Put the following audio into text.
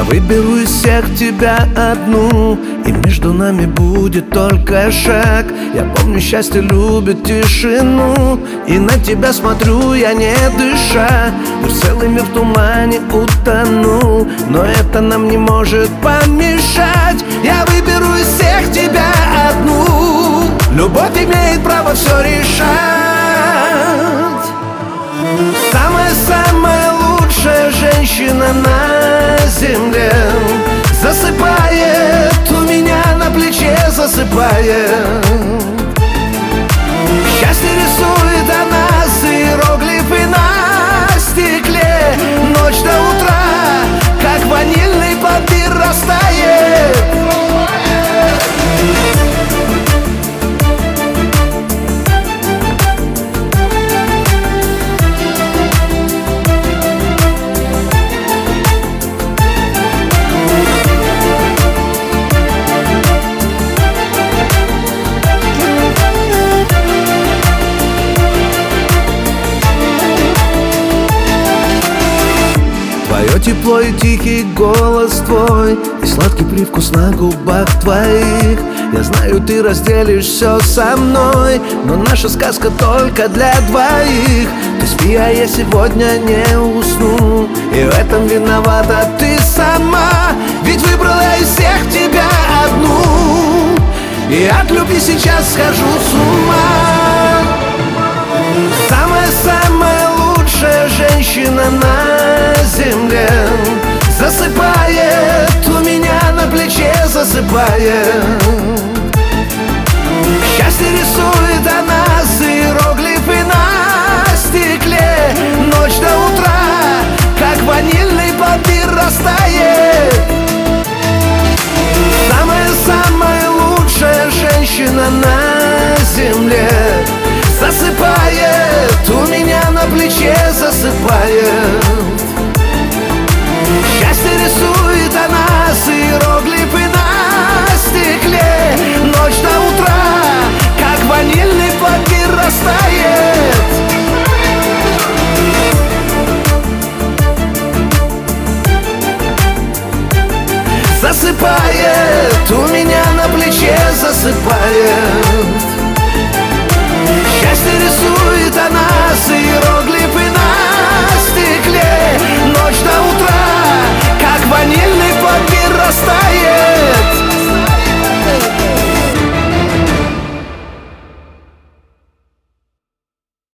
выберу из всех тебя одну, и между нами будет только шаг. Я помню, счастье любит тишину, и на тебя смотрю я не дыша. Пусть целый мир в тумане утонул, но это нам не может помешать. Я выберу из всех тебя одну, любовь имеет право все решать. Самая-самая лучшая женщина на земле засыпает у меня на плече, засыпает. Счастье рисует о нас иероглифы на стекле. Ночь до утра, как ванильный пломбир, растает. Твое тепло и тихий голос твой, и сладкий привкус на губах твоих. Я знаю, ты разделишь все со мной, но наша сказка только для двоих. Ты спи, а я сегодня не усну, и в этом виновата ты сама. Ведь выбрала из всех тебя одну, и от любви сейчас схожу с ума. Самая-самая лучшая женщина на земле засыпает у меня на плече, засыпает. Счастье рисует о нас иероглифы на стекле. Ночь до утра, как ванильный пломбир, растает. Самая-самая лучшая женщина на земле засыпает у меня на плече, засыпает. Счастье рисует о нас иероглифы на стекле. Ночь до утра, как ванильный пломбир, растает. Засыпает у меня на плече, засыпает. Счастье рисует